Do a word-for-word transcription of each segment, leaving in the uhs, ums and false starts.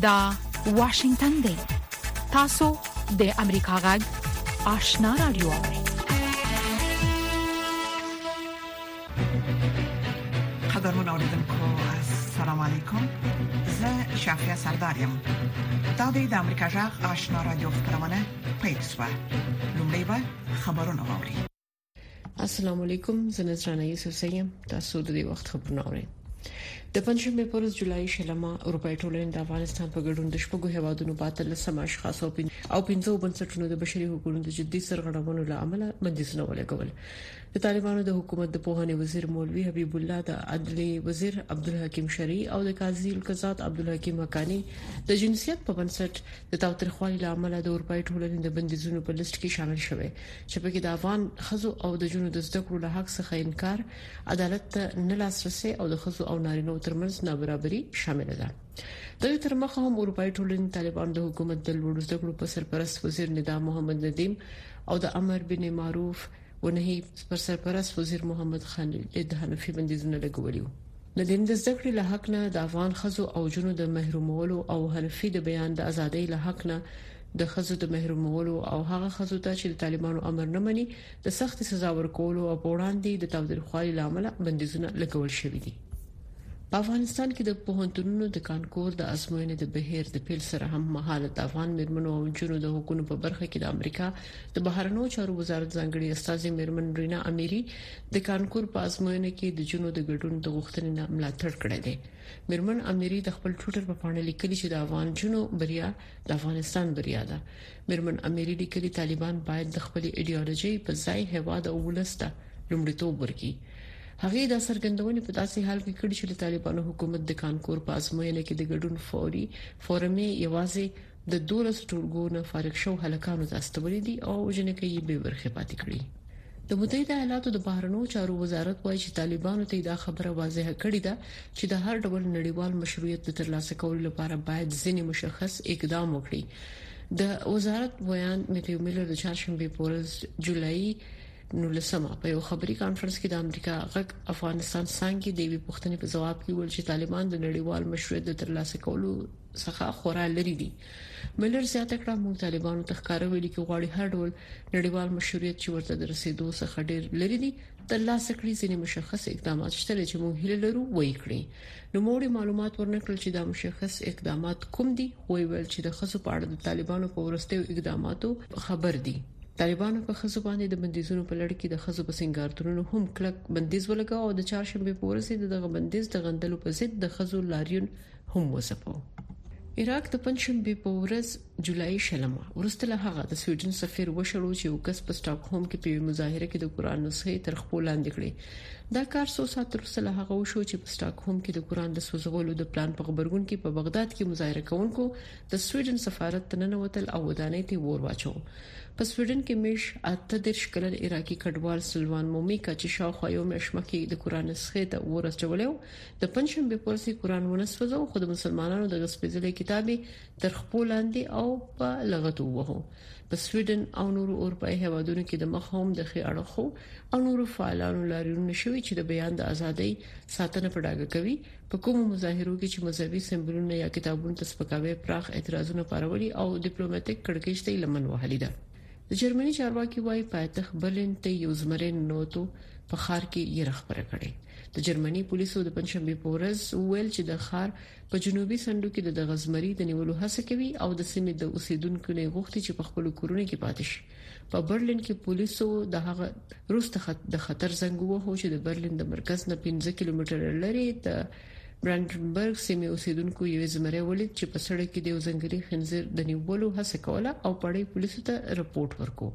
دا واشنگتن دی تاسو د امریکا غږ آشنا رادیو قدرمن اوریدونکو السلام علیکم زه شافیا سردارم دا د امریکا غږ آشنا رادیو خبرونه پېښه لومړی به خبرونه واوري. السلام علیکم زه نذرانه یوسف سیم تاسو د دې وخت خبرونه اورئ. د پنځمې پر ورځ جولای شلمه اروپای ټولنې د افغانستان په ګډون د شپږو هیوادونو باطل سم اشخاص او پنځو بنسټونو د بشري حقوقو د جدي سرغړونو لامل بندیزونه ولګول. د طالبانو د حکومت د پوهنې وزیر مولوی حبیب الله، د عدلي وزیر عبدالحکیم شرعي او د قاضي القضات عبدالحکیم حقانی د جنسیت په بنسټ د تاوتریخوالي لامل د اروپای ټولنې د بندیزونو په لیست کې شامل شوه چې په کې د افغان خزو او د جنونو د زده کړو له حق څخه انکار، عدالت ته نه لاسرسي او د خزو او نارینه ترمنځ نابرابري شامل ده. د دې تر مخه هم اروپای ټولنې طالبان د حکومت د لوړ زده کړو په سرپرست وزیر ندا محمد ندیم او د امر بن معروف ونهي پر سرپرست وزیر محمد خان د حنفي بندیزونه لګولي. ندیم د زده کړې له حق نه، د افغان خزو او جنو د محرومولو او حنفي د بیان د ازادۍ له حق نه، د خزو د محرومولو او هغه خزو ته چې د طالبانو امر نه مني د سخت سزا ورکولو او وړاندې د تاوتریخوالي لامل بندیزونه لګول شوي دي. په افغانستان کې د پوهنتونونو د کانکور د ازموینې د بهیر د پیل سره هم مهاله د افغان مرمنو او جنو د حقوقو په برخه کې د امریکا د بهرنیو چارو وزارت ځانګړي استاذ مرمن رینا اميري د کانکور په ازموینې کې د جنو د ګډون د غوښتنې نه ملاتړ کړی دی. مرمن اميري د خپل ټوټر په پاڼه لیکلي چې د افغان جنو بریا د افغانستان بریا ده. مرمن اميري لیکلي طالبان باید د خپل ایډیالوژي په ځای هوا د اولسته لومړیتوب ورکړي. هغه د سرګندونې په داسې حال کې کړي چې د طالبانو حکومت د کانکور په ازموینه کې د ګډون فوري فورمې یوازې د دولس ټولګونو فارغ شو هلکانو ته استولې دي او جنکه یې به ورخه پاتې کړي. د متحده ایالاتو د بهرنیو چارو وزارت وايي چې طالبانو ته دا خبره واضحه کړې ده چې د هر ډول نړیوال مشروعیت د ترلاسه کولو لپاره باید ځینې مشخص اقدام وکړي. د وزارت بیان میټیو میلر د چهارشنبه په ورځ جولای نو لسمه په یو خبري کانفرنس کې د امریکا غږ افغانستان څنګه د وی پوښتنې په جواب کې ویل چې طالبان د نړیوال مشروعیت د ترلاسه کولو څخه خورا لري دي. ملر زیاته کړه موږ طالبانو تخکاره ویلي کې غواړي هر ډول نړیوال مشروعیت چې ورته د رسیدو څخه ډیر لري دي ترلاسه کړي ځینې مشخص اقدامات شته چې موږ هیله لرو وایي کړی. نو موږ معلومات ورنکړل چې دا مشخص اقدامات کوم دي. وایي ول چې د خصو په اړه د طالبانو په ورستیو اقداماتو خبر دي. طالبانو په خزو باندې د بندیزونو په لړ کې د خزو په سنگارتونو هم کلک بندیز ولګاو او د چهارشنبه په ورځ دغه بندیز د غندلو په ضد د خزو لاریون هم وسپو. عراق د پنځشنبه په ورځ جولای شلمه ورسته له هغه د سویډن سفیر وشړو چې وکس په سټاک هوم کې په مظاهره کې د قران نسخه تر خپل لاندې کړې. دا کار څو ساعت وروسته له هغه وشو چې په سټاک هوم کې د قران د سوځولو د پلان په خبرګون کې په بغداد کې مظاهره کوونکو د سویډن سفارت تننوتل او ودانۍ ته ور واچو. په سویډن کې مش اته د شکل عراقي کډوال سلوان مومیکا چې شاوخوا یو مشمکه د قران نسخه ته ورسولو د پنځشنبه په ورځ قران ونسوځو خو د مسلمانانو د غسپېزلې کتابي تر خپل لاندې او په لغتو وو. په سویډن او نورو اروپایي هیوادونو کې د مخاوم د خیاړخو او نورو فعالانو لاریون شوي چې د بیان د ازادۍ ساتنه په ډاګه کوي. په کوم مظاهرو کې چې مذهبي سمبولونه یا کتابونو ته سپکاوی پراخ اعتراضونه پارولي او ډیپلوماټیک کړکېچ ته لمن وهلي ده. د جرمني چارواکي وايي پاتخ برلین ته یو زمرین نوټو په خار کې یې رخصت کړي. د جرمني پولیسو د پنځشنبه په ورځ ویل چې د خار په جنوبي سندو کې د غزمري د نیولو هڅه کوي او د سیمې د اوسیدونکو نه غوښتي چې په خپل کورونه کې پاتې شي. په برلین کې پولیسو د هغه روسته د خطر زنګ ووهو چې د برلین د مرکز نه پنځه کیلومتره لري د برانډنبرګ سیمې اوسیدونکو یو زمری ولید چې په سړک کې د یو ځنګلي خنزیر د نیولو هڅه کوله او پړې پولیسو ته رپورټ ورکو.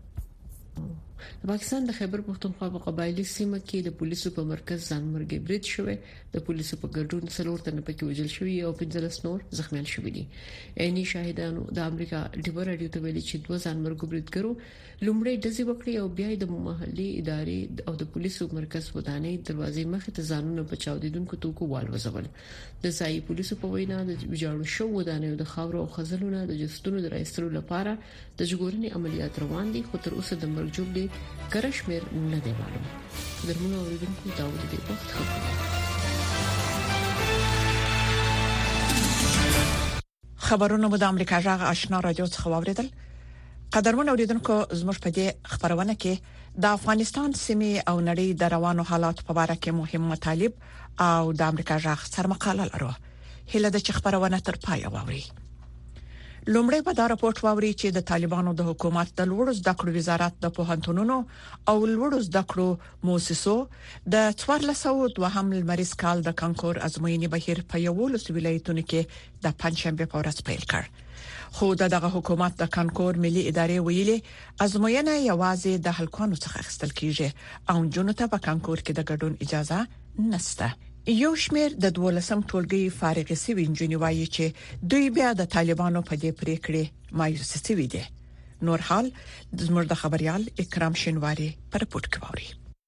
د پاکستان د خیبر پختونخوا په قبایلی سیمه کې د پولیسو په مرکز ځانمرګي برید شوه. د پولیسو په ګډون څلور تنه پکې وژل شوي او پنځلس نور زخمیان شوي دي. عیني شاهدانو د امریکا ډیبر رادیو ته ویلي چې دوه ځانمرګو بریدګرو لومړی ډزې وکړې او بیا د محلي ادارې او د پولیسو مرکز ودانۍ دروازې مخې ته ځانونه بچاو دیدونکو توکو وال وزول. د ځای پولیسو په وینا د ویجاړو شو ودانۍ د خاورو او خزلونو د جستونو د راایستلو لپاره د ژغورنې عملیات روان دي خو تر اوسه د مرګ جوړې کرشمیر نه دی معلوم. درمونو اوریدونکو دا و دې وخت خبره خبرونه مو د امریکا جغ آشنا رادیو څخه واوریدل. قدرمن اوریدونکو زموږ په دې خبرونه کې د افغانستان سیمه او نړۍ د روانو حالات په اړه کې مهم مطالب او د امریکا جغ سرمقاله لرو. هله د خبرونه تر پای واوري. لومړی په دا راپورټ واوري چې د طالبانو د حکومت د لوړو زده کړو وزارت د پوهنتونونو او لوړو زده کړو مؤسسو د څوارلس سوه دوهم لمریز کال د کانکور ازموینې بهیر په یوولس ولایتونو کې د پنځشنبه په ورځ پیل کړ. خو دغه حکومت د کانکور ملي ادارې ویلي ازموینه یوازې د هلکانو څخه اخیستل کیږي او جنونو ته په کانکور کې د ګډون اجازه نشته. یو شمیر د دولسم ټولګي فارغ شوی انجنیر وایي چې دوی بیا د طالبانو په دې پریکړې مایوس شوي دي. نور حال زموږ د خبريال اکرام شینواری پر رپورت کوي.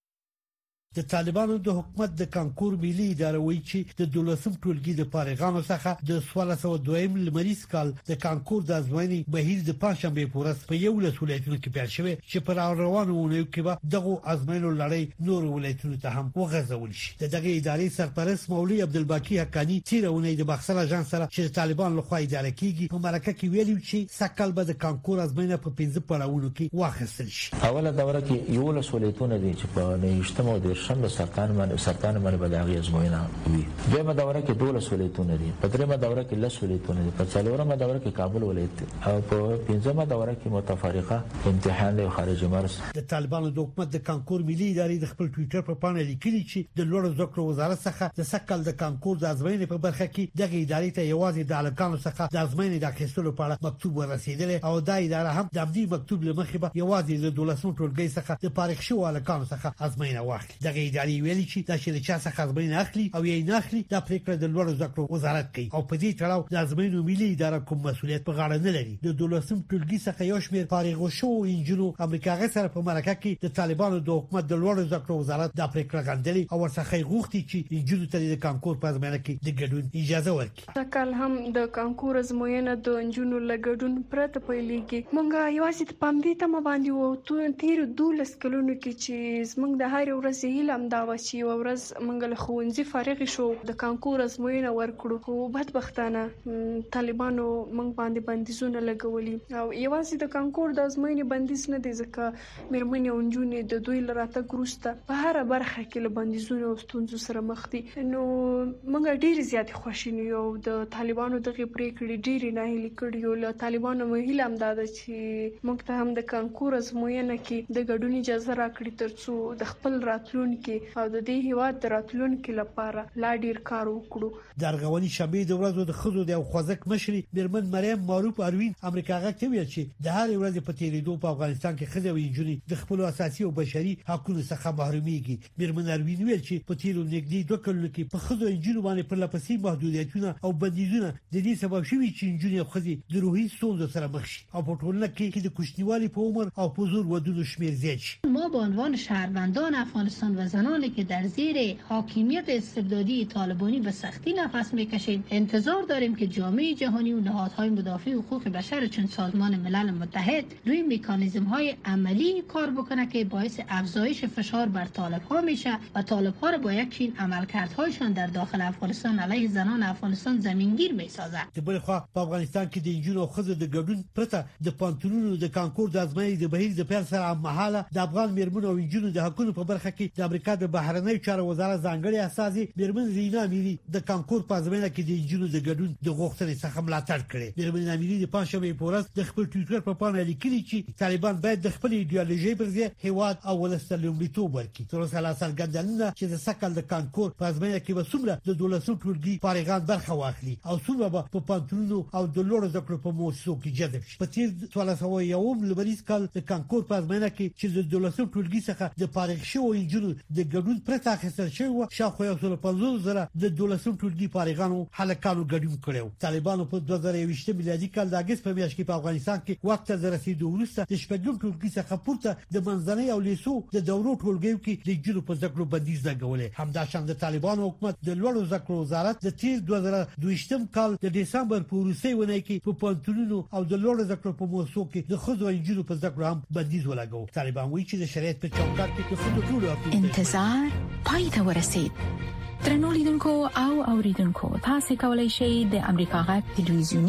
د طالبانو د حکومت د کانکور ملي ادارې وایي چې د دولسم ټولګي د فارغانو څخه د څوارلس سوه دویم لمریز کال د کانکور د ازموینې بهیر د پنځشنبه په ورځ په یو لس ولایتونو کې پیل شوی چې پر روانو ونیو کې به دغه ازموینو لړۍ نور ولایتونو ته هم وغځول شي. دغه ادارې سرپرست مولوی عبدالباقی حقانی تیرونه د بخښل اژانس سره چې طالبان لخوا اداره کیږي په مرکه کې ویلي چې سکل به د کانکور ازموینه په پنځه پړاوونو کې واخیستل شي. اوله دوره کې یو لس ولایتونه دي چې په نهشتمه د شنبه سرکان باندې سرکان باندې بداغي ازموینه وي. دیمه دوره کې دولس ولایتونه دي، په دریمه دوره کې لس ولایتونه دي، په څلورمه دوره کې کابل ولایت او په پنځمه دوره کې متفرقه امتحان له خارج مرز. د طالبانو د حکومت د کانکور ملي ادارې د خپل ټوئیټر په پاڼه لیکلي چې د لوړو زده کړو وزارت څخه د سکل د کانکور د ازموینې په برخه کې دغه ادارې ته یوازې د الکانو څخه د ازموینې د اخیستلو په اړه مکتوب ورسېدل او دا اداره هم د دې مکتوب لمخې به یوازې د دولسم ټولګي څخه د فارغ شو الکانو څخه ازموینه واخلي. دغه ادارې ویلي چې دا چې چا څخه ازموینه اخلي او یې نه اخلي دا پریکړه د لوړو زده کړو وزارت کوي او په دې تړاو د ازموینو ملي اداره کوم مسؤلیت په غاړه نه لري. د دولسم ټولګي څخه یو شمېر فارغ شو انجنونو امریکا غا سره په مرکه کې د طالبانو د حکومت د لوړو زده کړو وزارت دا پریکړه غندلې او ورڅخه غوښتي چې انجنونو ته د کانکور په ازموینه کې د ګډون اجازه ورکړي. کله هم د کانکور ازموینه د انجنونو لګډون پرته پیلېږي. مونږ یوازې په پام دې ته باندې وو تیر دولس کلونو کې چې زمونږ د هر ورځ هیله هم دا و چې یو ورځ مونږ له ښوونځي فارغ شو د کانکور ازموینه ورکړو. خو بدبختانه طالبانو مونږ باندې بندیزونه لګولي او یوازې د کانکور د ازموینې بندیز نه دی ځکه مېرمنې او نجونې د دوی له راتګ وروسته په هره برخه کې له بندیزونو او ستونزو سره مخ دي. نو مونږ ډېرې زیاتې خوښې نه یو د طالبانو دغې پریکړې ډېرې ناهیلې کړي یو. له طالبانو مو هیله هم دا ده چې مونږ ته هم د کانکور ازموینه کې د ګډون اجازه راکړي ترڅو د خپل راتلونکي او د دې هیواد د راتلونکي لپاره لا ډیر کار وکړو. د ارغونی شنبه د ورځو د خزو د خوځک مشري مرمن مریم معروف اروین امریکا غا ته ویل چې د هر ورځ په تیریدو په افغانستان کې خزو انجونی د خپل اساسي او بشري حقوقو څخه محروميږي. مرمن اروین ویل چې په تیرو نګدي دوه کلونو کې په خزو انجونی باندې پر لپسې محدودیتونه او بندیزونه د دې سبب شوي چې انجونی او خزي د روحي ستونزو سره مخ شي او په ټولنه کې د کوچنیوالي په عمر او په زور ودونو شمیر زیات شي. ما به عنوان شهروندان افغانستان و زنانی که در زیر حاکمیت استبدادی طالبانی به سختی نفس میکشید انتظار داریم که جامعه جهانی و نهادهای مدافع حقوق بشر چون سازمان ملل متحد روی مکانیزم‌های عملی کار بکنه که باعث افزایش فشار بر طالب‌ها میشه و طالب‌ها را با یک چین عملکردهایشان در داخل افغانستان علیه زنان افغانستان زمینگیر میسازه. د بل خوا په افغانستان کې د انجونو او خزو د ګډون پرته د پانتونونو د کانکور د ازموینې د بهیر د پیل سره مهاله د افغان میرمنو او انجونو د حقوقو په برخه کې د امریکا د بهرنیو چارو وزارت ځانګړي اساسي میرمن رینا میری د کانکور په ازموینه کې د انجونو د ګډون د غوښتنې څخه ملاتړ کړي. میرمن میری د پنځشنبه په ورځ د خپل ټوئیټر په پاڼه لیکلي چې طالبان باید د خپل ایډیالوژي پر ځای هیواد او ولسته لومړیتوب ورکړي. تر اوسه لا څرګندونه چې د سکل د کانکور په ازموینه کې وسومره د دولسم ټولګي فارغان برخه واخلي او څومره په پانتونونو او د لوړو زده کړو په موسسو کې جذب شي. په تیر څوارلس سوه یوم لمریز کال د کانکور په ازموینه کې چې د دولسم ټولګي څخه د فارغ شوو انجونو د ګډون پرته اخیستل شوی و شاوخوا یو سل پنځوس زره د دولسم ټولګي فارغانو هلکانو ګډون کړو. طالبانو په دوه زره یوویشت میلادي کال د اگست په میاشت کې په افغانستان کې وخت ته رسیدو وروسته د شپږم ټولګي څخه پورته د منځنۍ او لیسو د دورو ټولګیو کې د جنو په ذکر بندیز لګولې. همدا شان د طالبانو حکومت د لوړو ذکر وزارت د تیر دوه زره دویشتم کال د دسمبر په وروستۍ ونې کې په پانتونونو او د لوړو ذکر په موسسو کې د خزو انجونو په ذکر هم بندیز ولګاو. طالبان وایي چې د شریعت په چوکاټ کې د خزو ټولو انتظار پای ته ورسید. درنو لیدونکو او اوریدونکو تاسو کولی شئ د امریکا غږ ټلویزیونی،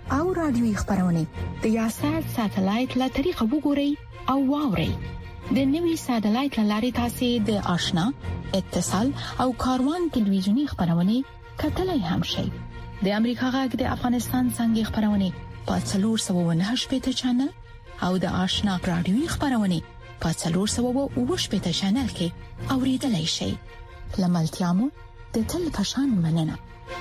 او رادیوي خبرونه د یاشر ساتلایت له طریقه وګورئ او واورئ. د نوي ساتلایت لارې تاسو د آشنا، اتصال او کاروان ټلویزیونی خبرونه کتلای هم شئ. د امریکا غږ د افغانستان څنګه خبرونه په څلور سوه نهه شپږ چنل او د آشنا رادیوي خبرونه په څلور سوه اووه شپږ چنل کې اوریدلای شئ. لملتيامو د تل پشان مننه.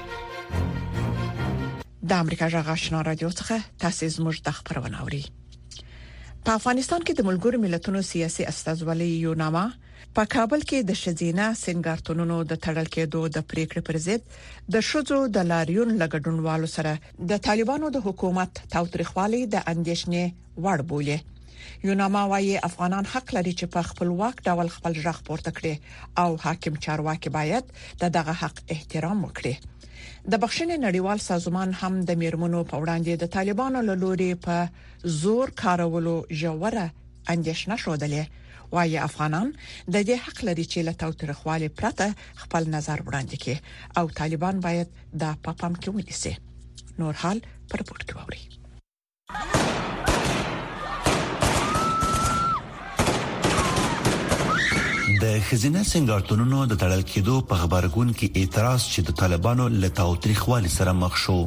د امریکا غږ آشنا رادیو څخه تاسو زموږ د خبرونه اوري. په افغانستان کې د ملګرو ملتونو سیاسي استازولۍ یوناما په کابل کې د شزینه سنگارتونونو د تړل کېدو د پریکړې پر ضد د شذو د لاریون لګډونوالو سره د طالبانو د حکومت تاوتریخوالي د اندیشنې وړ بولي. یوناما وايي افغانان حق لري چې په خپلواک ډول خپل ژغ پورته کړي او حاکم چارواکي باید دغه حق احترام وکړي. د بخښنې نړیوال سازمان هم د میرمنو په وړاندې د طالبانو له لوري په زور کارولو ژوره اندیشنه شودلې. وايي افغانان د دې حق لري چې له تاوتریخوالي پرته خپل نظر وړاندې کړي او طالبان باید دا په پام کې ونیسي. نور حال پر پورت کوي. د خزینه سنگارتونونو د تړل کېدو په خبرګون کې اعتراض چې د طالبانو له تاوتریخوالي سره مخ شو.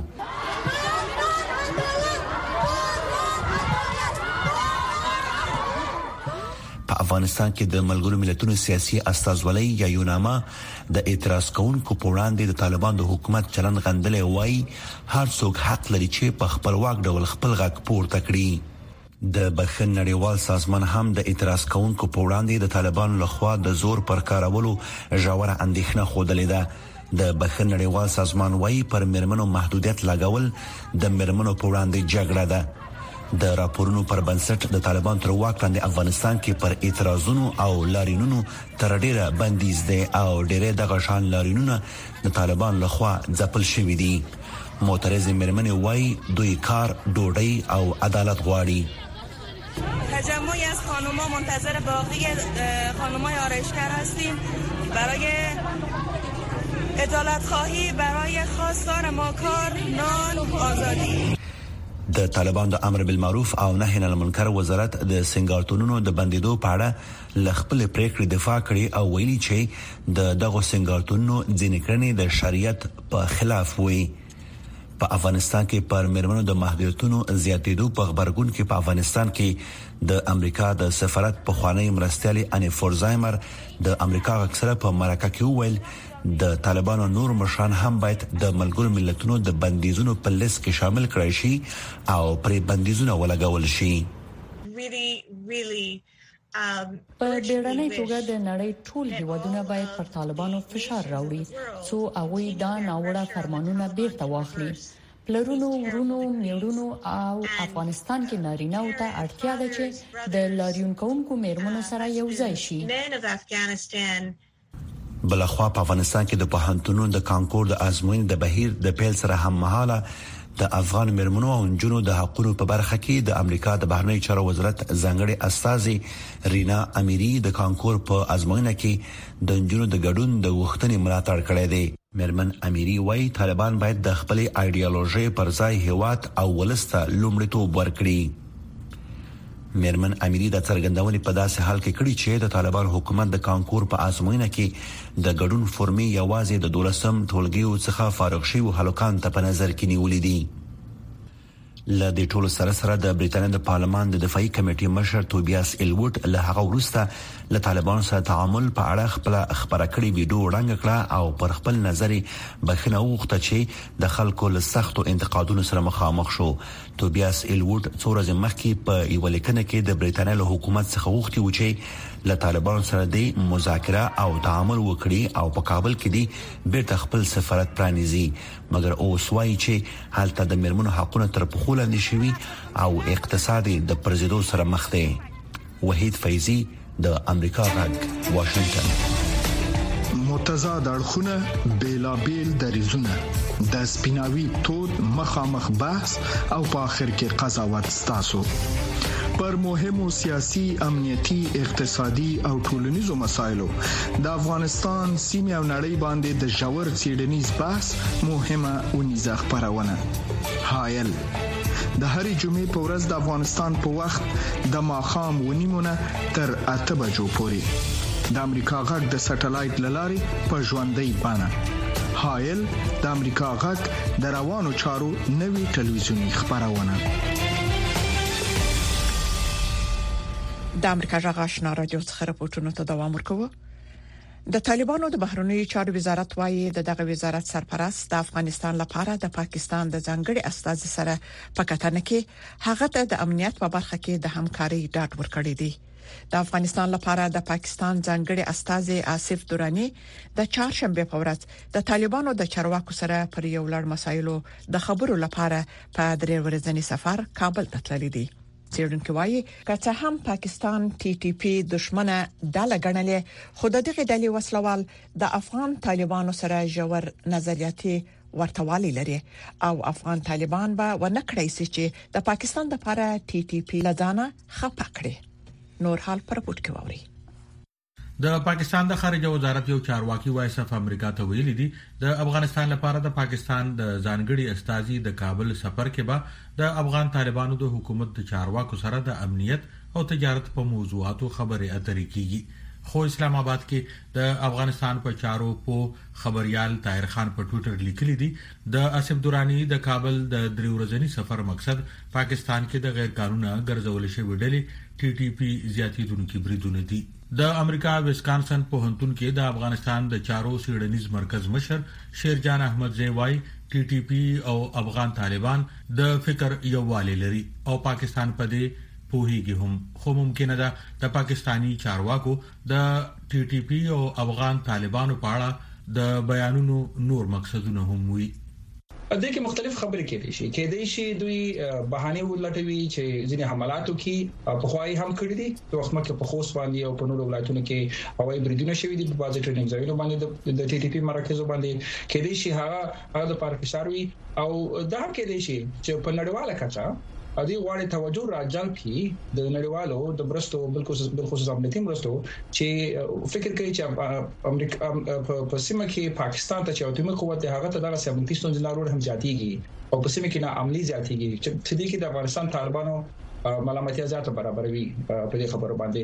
په افغانستان کې د ملګرو ملتونو سیاسي استازولۍ یا یوناما د اعتراض کوونکو په وړاندې د طالبان د حکومت چلند غندلې وایي هر څوک حق لري چې په خپلواک ډول خپل غږ پورته کړي. د بخښنې نړیوال سازمان هم د اعتراض کوونکو په وړاندې د طالبانو لخوا د زور پر کارولو ژوره اندېښنه خوده لیده. د بخښنې نړیوال سازمان وايي پر میرمنو محدودیت لګول د میرمنو په وړاندې جګړه ده. د راپورونو پر بنسټ د طالبان تر واک لاندې افغانستان کې پر اعتراضونو او لارینونو تر ډیره بندیز دي او ډیره دغه شان لارینونه د طالبان لخوا ځپل شوی دي. معترض میرمنې وايي دوی کار، ډوډۍ او عدالت غواړي. تجمعی از خانم‌ها منتظر باقی خانم‌های آرایشگر هستیم برای عدالت خواهی، برای خواستار ما کار، نان، آزادی. د طالبان د امر بالمعروف او نهي عن المنکر وزارت د سنگارتونونو د بندیدو په اړه لخپل پریکړې دفاع کړي او ویلي چې د دغه سنگارتونونو ځینې کړنې د شریعت په خلاف وي. په افغانستان کې پر میرمنو د محدودیتونو زیاتېدو په خبرګون کې په افغانستان کې د امریکا د سفارت په خوانی مرستيالي اني فورزایمر د امریکا اکثره په مرکه کې ویل د طالبانو نور مشران هم باید د ملګرو ملتونو د بندیزونو په لیست کې شامل کړي شي او پرې بندیزونه ولګول شي. really really په ډیرنۍ توګه د نړۍ ټول هیوادونه باید پر طالبانو فشار راوړي څو هغه دا ناوړه فرمانونه بیرته واخلي. پلرونو، ورونو، میړونو او افغانستان کې نارینه او ته اړتیا ده چې د لاریون کوونکو میرمنو سره یو ځای شي. بلخوا په افغانستان کې د پوهنتونونو د کانکور د ازموینې د بهیر د پیل سره هم مهاله د افغان میرمنو او نجونو د حقوقو په برخه کې د امریکا د بهرنی چارو وزارت ځانګړي استاذي رینا امیری د کانکور په ازموینه کې د نجونو د ګډون د وختنې ملاتړ کړی دی. میرمن امیری وايي طالبان باید د خپل ایډیالوژي پر ځای هیواد او ولسته لومړیتوب ورکړي. میرمن امیری د څرګندونې په داسې حال کې کړي چې د طالبان حکومت د کانکور په ازموینه کې د ګډون فورمې یوازې د دولسم ټولګیو څخه فارغ شوی هلکان ته په نظر کې نیولې دي. ل دې ټولو سره سره د بریټانیا د پارلمان د دفاعي کمیټې مشر توبیاس ایلوټ له هغه وروسته له طالبان سره تعامل په اړه خپل خبره کړې ویډیو وړاندې کړه او پر خپل نظر بخښنه وغوښته چې د خلکو له سختو انتقادونو سره مخامخ شو. توبیاس ایلوټ څو ورځې مخکې په یو لیکنه کې د بریټانیا له حکومت څخه غوښتي و چې له طالبان سره د مذاکره او تعامل وکړي او په کابل کې دی بیرته خپل سفارت پرانیزي، مګر اوس وایي چې حالت د میرمنو حقوقو تر پخو لاندې شوی او اقتصادي د پرزیدو سره مخ دی. وحید فیضی د امریکا غږ واشنگټن. متضاد اړخونه بیلابیل دریزونه د سپیناوي تود مخامخ بحث او په اخر کې قضاوت ستاسو پر مهمو سیاسي، امنیتي، اقتصادي او ټولنیزو مسایلو د افغانستان سیمه او نړۍ باندې د ژور څېړنیز بحث مهمه ونیزه خبرونه حایل د هرې جمعې په ورځ د افغانستان په وخت د ماخام ونیمونه تر اته بجو پورې د امریکا غږ د سټلایټ للارې په ژوندۍ بانه حایل د امریکا غږ د روانو چارو نوي ټلویزیونی خبرونه د امریکا غږ آشنا رادیو څخه راپورټونه ته دوام ورکوي. د طالبانو د بهرنیو چارو وزارت وايي د دغه وزارت سرپرست د افغانستان لپاره د پاکستان د ځانګړي استازي سره په کتنه کې هغه ته د امنیت په برخه کې د همکاري ډاډ ورکړی دی. د افغانستان لپاره د پاکستان ځانګړي استازي آصف درانی د چهارشنبه په ورځ د طالبانو د چارواکو سره پر یو لړ مسایلو د خبرو لپاره په درې ورځنی سفر کابل ته تللی دی. څېړونکو وايي که هم پاکستان ټي ټي پی دښمنه ډله ګڼلې، خو دغه ډلې وسلوال د افغان طالبانو سره ژور نظریاتي ورتوالی لري او افغان طالبان به ونکړی چې د پاکستان لپاره ټي ټي پی لدانه خپه کړي. نور حال پر پورت کوي. د پاکستان د خارجه وزارت یو چارواکي وایس اف امریکا ته ویلي دي د افغانستان لپاره د پاکستان د ځانګړي استازي د کابل سفر کې به د افغان طالبانو د حکومت د چارواکو سره د امنیت او تجارت په موضوعاتو خبرې اترې کیږي. خو اسلام آباد کې د افغانستان په چارو په خبريال طاهر خان په ټوئیټر لیکلي دي د آصف درانی د کابل د درې ورځنی سفر مقصد پاکستان کې د غیر قانوني ګرځول شوی ډلې ټي ټي پی زیاتیدونکو بریدونه دي. د امریکا ویسکانسن پوهنتون کې د افغانستان د چارو څېړنیز مرکز مشر شیرجان احمد زیوای ټي ټي پی او افغان طالبان د فکر یووالی لري او پاکستان په دې پوهیږي هم، خو ممکنه ده د پاکستانی چارواکو د ټي ټي پی او افغان طالبانو په اړه د بیانونو نور مقصدونه هم وي. د کې مختلف خبرې کېدې شي کېدې شي دوی بهانه ولټوي چې ځینې حملاتو کې په خوای هم کړی دي په وخت کې په خوست باندې او په نورو ولایتونو کې هوایي بریدونه شوي دي په بازي ټریننګ ځایونو باندې د ټي ټي پی مرکز باندې کېدې شي هغه هغه د پاره فشاروي او دا کېدې شي چې په نړیواله کچه ا دې غواړي توجه راجلب کی د نړیوالو د برستو بالکل بالخصوص امنیتي برستو چې فکر کوي چې امریکا په سیمه کې پاکستان ته چې اتمی قوت هغه ته دغه سیمه تیستون جلارو هم زیاتیږي او په سیمه کې نه عملی زیاتیږي چې دې کې د افغانستان طالبانو ملامتیا زیاته برابروي په دې خبرو باندې.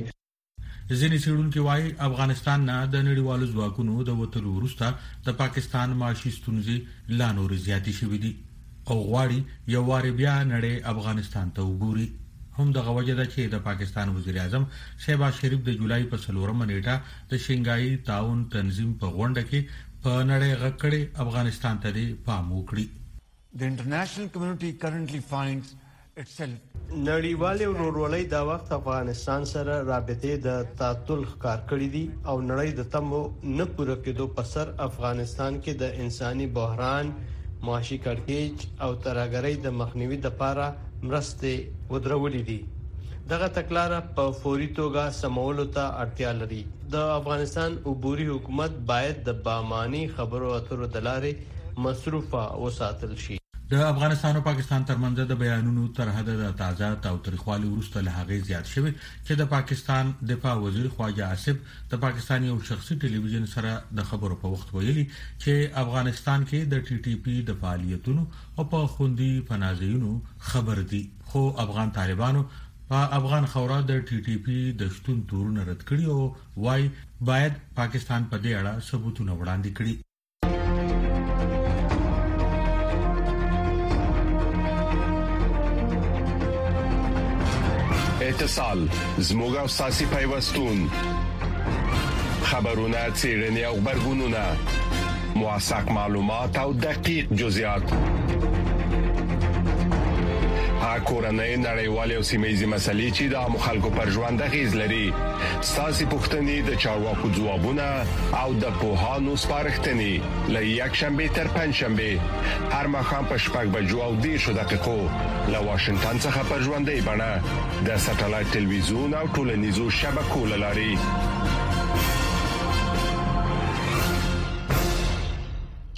ځینې څېړونکو وايي افغانستان نه د نړیوالو ځواکونو د وټلو وروسته د پاکستان معاشي ستونزې لا نور زیاتې شوې دي او غواړي یو واره بیا نړۍ افغانستان ته وګوري. هم د غوجه ده چې د پاکستان وزیر اعظم شهباز شریف د جولای په څلورمه نیټه د شنګای تعاون تنظیم په غونډه کې په نړۍ غکړې افغانستان ته دی پام وکړي. The international community currently finds itself نړیوالې ورورولۍ دا وخت افغانستان سره رابطې د تعطل ښکار کړې دي او نړۍ د تمو نه پوره کېدو په سر افغانستان کې د انساني بحران، معاشي کړکېچ او ترهګرۍ د مخنیوي لپاره مرستې ودرولې دي. دغه تکلاره په فوري توګه سمولو ته اړتیا لري. د افغانستان عبوري حکومت باید د باماني خبرو اترو د لارې مصروفه وساتل شي. د افغانستان او پاکستان ترمنځ د بیانونو تر حد د تازه تاوتریخوالي وروسته له هغې زیات شوی چې د پاکستان دفاع وزیر خواجه آصف د پاکستاني او شخصي ټلویزیون سره د خبرو په وخت ویلي چې افغانستان کې د ټي ټي پی د فعالیتونو او په خوندي پناهځایونو خبر دي، خو افغان طالبانو په افغان خورا د ټي ټي پی د شتون تورونه رد کړي او وايي باید پاکستان په دې اړه ثبوتونه وړاندې کړي. اتصال زموږ او ساسي پیوستون خبرونه چیرنی او خبرګونونه موثق معلومات او دقیق جزئیات کورنۍ نړیوالې او سیمه‌یزې مسلې چې د مخالکو پر ژوند غیز لري ساسي پښتنې د چارواکو ځوابونه او د پوهانو سپارښتنې ل یک شنبه تر پنځ شنبه هر مخام په شپږ بجو او دیرش دقیقو له واشنگټن څخه پر ژوندۍ بڼه د ساتلایت ټلویزیون او ټولنیزو شبکو لاري.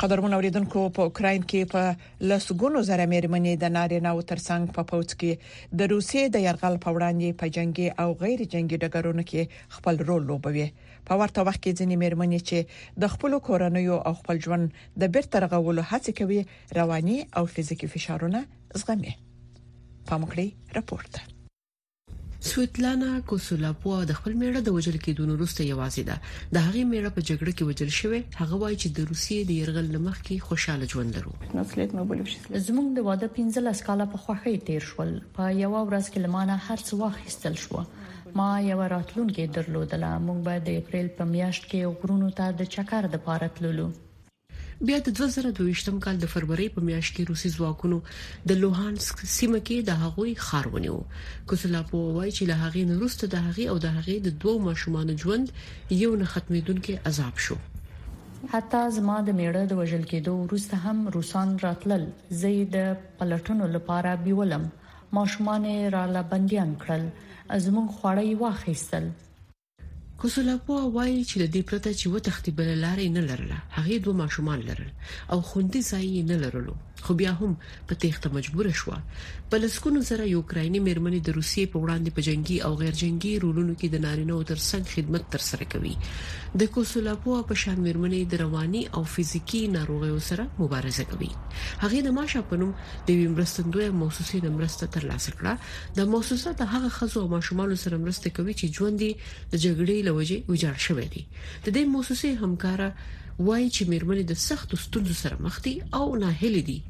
قدرمن اوریدونکو په اوکرين کې په لسګونو زره مېرمنې د نارینه او ترڅنګ په پوځ کې د روسیې د يرغل په وړاندې په جنگي او غیر جنگي ډګرونو کې خپل رول لوبوي. په ورته وخت کې ځینې مېرمنې چې د خپل کورنیو او خپل ژوند د بیرته رغولو هڅه کوي رواني او فزیکی فشارونه زغمي. پامکړی راپورټ سویتلانا کوسولاپوا د خپل میړه د وجل کېدو وروسته یوازې ده. د هغې میړه په جګړه کې وجل شوی. هغه وایي چې د روسیې د يرغل لمخ کې خوشاله ژوند لرو. زموږ د واده پنځلس کاله په خوښۍ تیر شول. په یو ورځ کې لمانه هر څه واخیستل شو. ما یو راتلونکي درلودله. موږ به د اپریل په میاشت کې غرونو ته د چکر د پاره تللو. بیا د دوه زره دوه ویشتم کال د فروری په میاشت کې روسي ځواکونو د لوهانسک سیمه کې د هغوی ښار ونیو. کوسلاپو وایي چې له هغې وروسته د هغې او د هغې د دوه ماشومان ژوند یو نه ختمېدونکي عذاب شو. حتی زما د میړه د وژل کېدو وروسته هم روسان راتلل. زه د پلټونو لپاره بیولم. ماشومان را لبنديان کړل. زموږ خواړه واخیستل. کوسلاپوا وایي چې د دې پرته چې و تختیبل لارې نه لرله. هغه دوه ماشومان لرل او خوندي ځای نه لرلو. خو بیا هم په تېښته مجبور شو. په لسګونو زره یوکرایني مېرمنې د روسیې په وړاندې په جنگي او غیر جنگي رولونو کې د نارینه او ترڅنګ خدمت ترسره کوي. د کوسلاپوا په شان مېرمنې د رواني او فزیکی ناروغیو سره مبارزه کوي. هغه د ماشه په نوم د ویمرستندوی موسسې د مرسته ترلاسه کړه. د موسسه د هغه خزو او ماشومان سره مرسته کوي چې ژوند د جګړې لوجه ویجاړ شوی دی. د دې موسسې همکارا وایي چې مېرمنې د سختو ستونزو سره مخ دي او ناهیلې دي.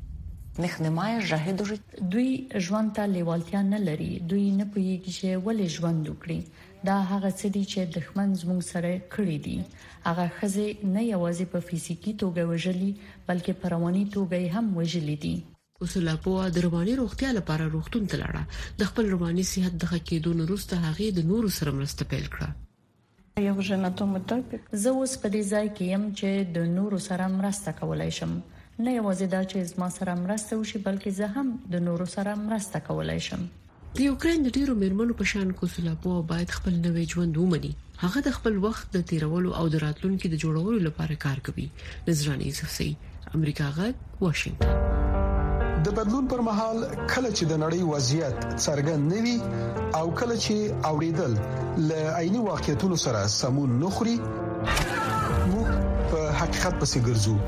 دوی ژوند ته لیوالتیا نه لري. دوی نه پوهیږي چې ولې ژوند وکړي. دا هغه څه دي چې دښمن زموږ سره کړی دي. هغه خزه نه یوازې په فزیکی توګه وژلي بلکې په رواني توګه هم وژلي دي. کوسلاپوا د رواني روغتیا لپاره روغتون ته لاړه. د خپل رواني صحت د ښه کېدو وروسته هغه د نورو سره مرسته پیل کړه. یو ژن ته متفق زه اوس په دې ځای کې يم چې د نورو سره مرسته کولای شم. نه یوازې دا چې زما سره مرسته وشي بلکې زه هم د نورو سره مرسته کولای شم. د یوکرين د ډیرو مېرمنو په شان کوسلاپوا باید خپل نوې ژوند ومني. هغه د خپل وخت د تیرولو او د راتلونکو د جوړولو لپاره کار کوي. نظرانه یوسفزئی، امریکا غږ، واشنگټن. د بدلون پر مهال کله چې د نړۍ وضعیت څرګند نوي او کله چې اوریدل ل عیني واقعیتونو سره سمون نخري موږ په حقیقت پسې ګرځو.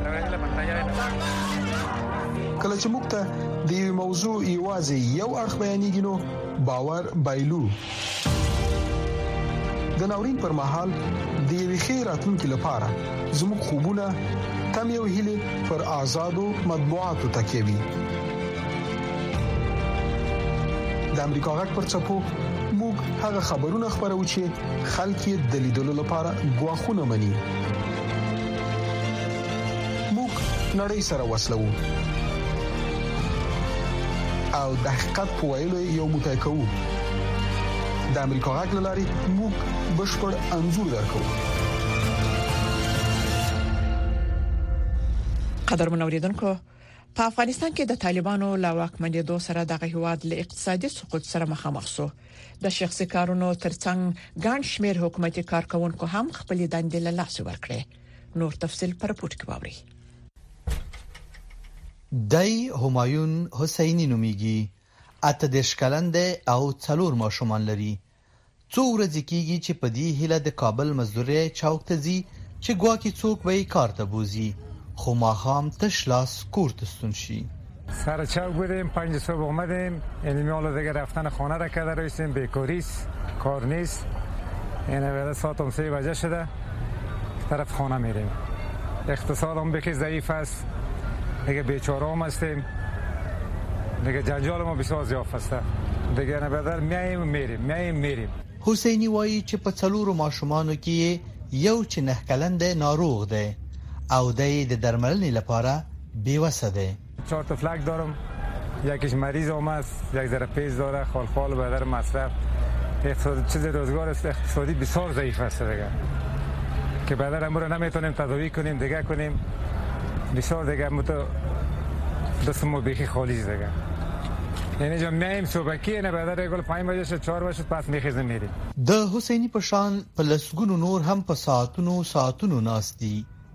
کله چې موږ ته د یو موضوع ایوازي یو اړخ بیانېږي نو باور بایلو. د ناورین پر مهال د یوې خیراتونکو لپاره زموږ خوبونه تم یو هیله پر آزادو مطبوعاتو تکوي. د امریکا غږ پر چپو موږ هغه خبرونه خبرو چې خلک یې د لیدلو لپاره غواخونه مني. موږ نړۍ سره وسلو او د حقیقت په ویلو یو موټی کوو. د امریکا غږ لاري موږ بشپړ انزور درکو. قدرمن اوریدونکو، په افغانستان کې د طالبانو لا واکمنېدو سره د هیواد له اقتصادي سقوط سره مخامخ شو. د شخصي کارونو ترڅنګ ګڼ شمېر حکومتي کارکونکو هم خپل دندې له لاسه ورکړې. نور تفصيل پر پورت کې واوري. دای همایون حسینی نومیږي. اته د شکلند او څلور ماشومان لري. څو ورځې کېږي چې په دې هله د کابل مزدوري چوک ته ځي چې ګواکې څوک به کار ته بوزي. خو ماخام تشلاس کور ته ستون شي. سر چوک بودیم، پنج صبح اومدیم. علمی حالا دیگه رفتن خانه را کرده رسیدیم. بیکاریست، کار نیست. یعنی بعد ساعت هم سه بجه شده طرف خانه میریم. اقتصاد هم بخی ضعیف است. دیگه بیچاره هم هستیم. دیگه جنجال ما بسیار زیاد است. دیگه نه بدر میایم میریم میایم میریم. حسینی وایي چې په څلورو ماشومانو کې یو چې نه کلند ناروغ دی او د درملنې لپاره بیوسه دی. چهار تا فلک دارم. یکیش مریض آمد، یک ذره پیز داره، خال خال بدر مصرف. اقتصاد چیز روزگار است، اقتصادی بسیار ضعیف است دیگه. که بدر امور نمیتونیم تداوی کنیم دیگه کنیم. بسیار دیگه متو دستمو بیخی خالی دیگه. یعنی جا میایم صبحکی نه بعد رگل پنج بجه شد چهار بجه پس میخیزیم میریم. د حسینی پشان په لسګونو نور هم په ساعتونو ساعتونو ناس دي.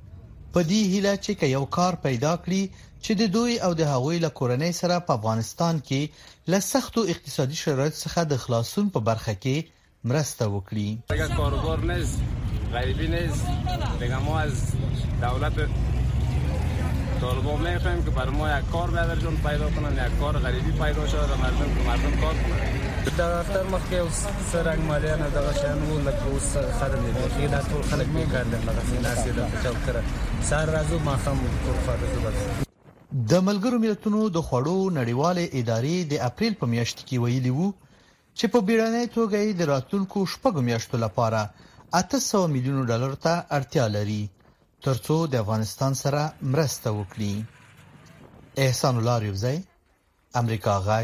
په دې هیله چې یو کار پیدا کړي چې د دوی او د هغوی له کورنۍ سره په افغانستان کې له سختو اقتصادي شرایطو څخه د خلاصون په برخه کې مرسته وکړي. اگر کارګر نیست، غریبی نیست، دیگه ما از دولت طالبان میخوایم که برای ما یک کار بیادرشون پیدا کنن، یک کار غریبی پیدا شد و مردم که مردم کار کنن. در افتر مخی سرنگ مالیان دغه شان وو لکه اوس خدمت دی دا ټول خلک بیکار دي لکه سیناسي د چاپ کړه سار راځو ما هم ټول فارغ دي. د ملګرو ملتونو د خوړو نړیواله ادارې د اپریل په میاشت کې ویلي وو چې په بیړنۍ توګه د راتلونکو شپږو میاشتو لپاره اته سوه میلیون ډالر ته اړتیا لري ترڅو د افغانستان سره مرسته وکړي. احسان الله ریوزی، امریکا غږ.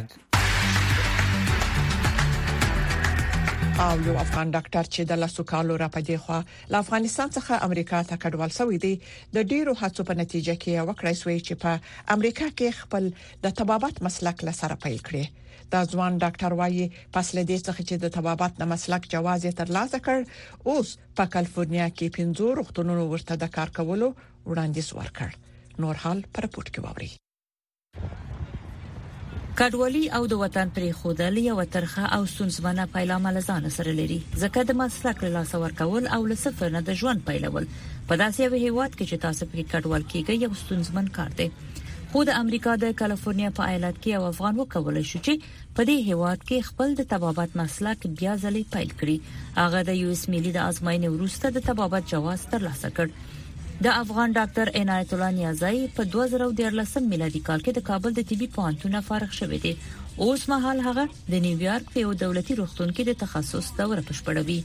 او یو افغان ډاکټر چې د لاسو کالو را پدې خو له افغانستان څخه امریکا ته کډوال شوی دی د ډیرو هڅو په نتیجه کې وکړای شوی چې په امریکا کې خپل د طبابت مسلک لسره پیل کړي. دا ځوان ډاکټر وايي پس له دې څخه چې د طبابت د مسلک جواز یې ترلاسه کړ اوس په کالیفورنیا کې پنځه روغتونونو ورته د کار کولو وړاندیز ورکړ. نور حال پر پورت کې ووري. کډوالي او د وطن پرې خودل یو ترخه او ستونزمنه پایله ملزان سره لري ځکه د مسلک له لاس ورکول او له صفر نه د ژوند پیلول په داسې یو هیواد کې چې تاسو پرې کډوال کېږئ یو ستونزمن کار دی. خو د امریکا د کالیفورنیا په ایالت کې یو افغان وکولای شو چې په دې هیواد کې خپل د طبابت مسلک بیا ځلې پیل کړي. هغه د یو اس ملي د ازموینې وروسته د طبابت جواز ترلاسه کړ. د افغان ډاکټر عنایت الله نیازی په دوه زره دیارلس میلادي کال کې د کابل د طبي پوهنتون فارغ شوی دی. اوس مهال هغه د نیویارک په یو دولتي روغتون کې د تخصص دوره پشپړوي.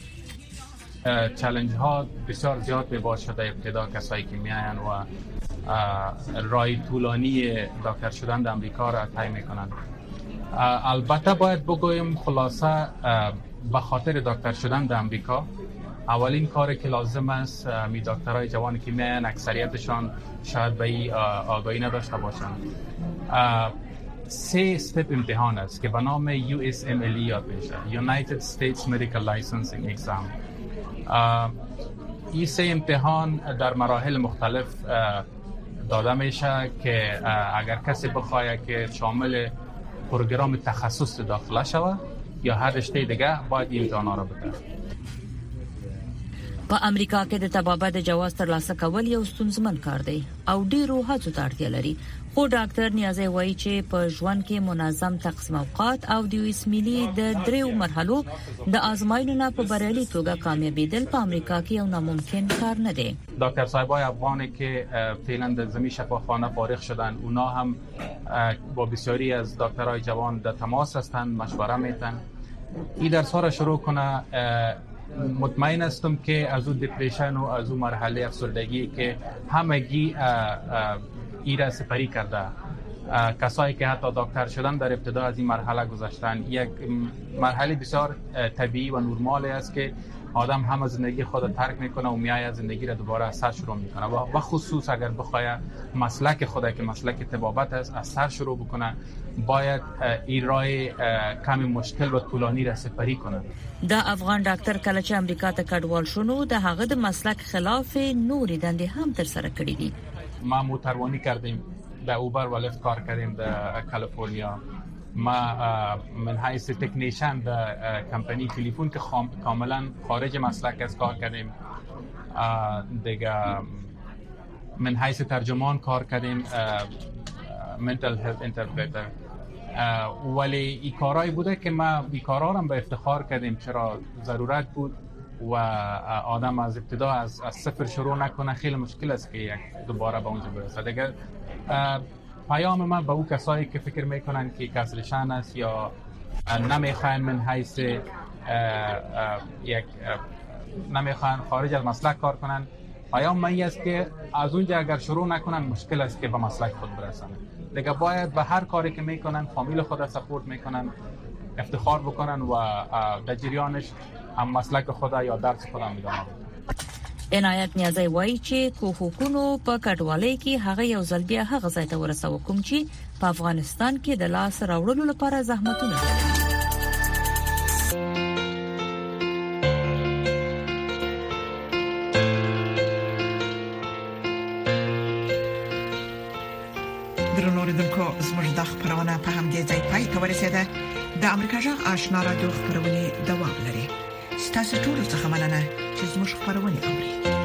چالش ها بسیار زیاد به وجود شده. ابتدا کسایی که میاین و راه طولانی دکتر شدن در آمریکا را طی میکنند. البته باید بگویم خلاصه به خاطر دکتر شدن در آمریکا اولین کاری که لازم است می دکترای جوانی که میان اکثریتشان شاید به این آگاهی نداشته باشند. سه استپ امتحان است که به نام یو اس ام ال یاد میشه، United States Medical Licensing Exam. این سه امتحان در مراحل مختلف داده میشه که اگر کسی بخواد که شامل پروگرام تخصص داخله شود یا هر رشته دیگه باید این امتحانا را بده. په امریکا کې د طبابت جواز ترلاسه کول یو ستونزمن کار دی او ډیرو هڅو ته اړتیا لري. خو ډاکټر نیازی وایي چې په ژوند کې منظم تقسیم اوقات او د یو اس ملي د دریو مرحلو د آزموینو په بریالي توګه کامیابیدل په امریکا کې یو ناممکن کار نه دی. دکتر صاحبای افغانی که فعلا در زمین شفاخانه فارغ شدن اونا هم با بسیاری از دکترای جوان در تماس هستند، مشوره میتن. این درس ها را شروع کنه. مطمئن هستم که از اون دپریشن و از اون مرحله افسردگی که همگی ای را سپری کرده، کسایی که حتی دکتر شدن در ابتدا از این مرحله گذشتن، یک مرحله بسیار طبیعی و نرمالی است که آدم هم زندگی خود ترک میکنه و میای زندگی را دوباره از سر شروع میکنه و خصوص اگر بخواد مسلک خود که مسلک طبابت است از سر شروع بکنه باید این راه کم مشکل و طولانی را سپری کنه. د افغان ډاکټر کله چې امریکا ته کډوال شونو د هغه د مسلک خلاف نورې دندې هم تر سره کړې دي. ما موتروانی کردیم، در اوبر و لفت کار کردیم در کالیفرنیا. ما من حیث تکنیشن در کمپانی تلفن که کاملا خارج مسلک از کار کردیم. دیگه من حیث ترجمان کار کردیم، منتل هلت اینترپریتر. ولی این کارهایی بوده که ما این کارها رو به افتخار کردیم چرا ضرورت بود و آدم از ابتدا از, از صفر شروع نکنه. خیلی مشکل است که یک دوباره به اونجا برسه. دیگه پیام من به او کسایی که فکر میکنن که کسرشان است یا نمیخواین من حیث یک نمیخواین خارج از مسلک کار کنن، پیام من این است که از اونجا اگر شروع نکنن مشکل است که به مسلک خود برسن. دیگه باید به هر کاری که میکنن فامیل خود سپورت میکنن، افتخار بکنن و در جریانش هم مسلک خود یا درس خود هم ادامه بدن. عنایت نیازی وایي چې کوښښونو په کډوالۍ کې هغه یو ځل بیا هغه ځای ته ورسوي کوم چې په افغانستان کې د لاس راوړلو لپاره زحمتونه کوي. اوریدونکو زموږ د خبرونه په هم دي ځای پای ته ورسیده. د امریکا جغ آشنا رادیو خبرونه دوام لري. ستاسو ټول څه مننه چې زموږ خبرونه اوري.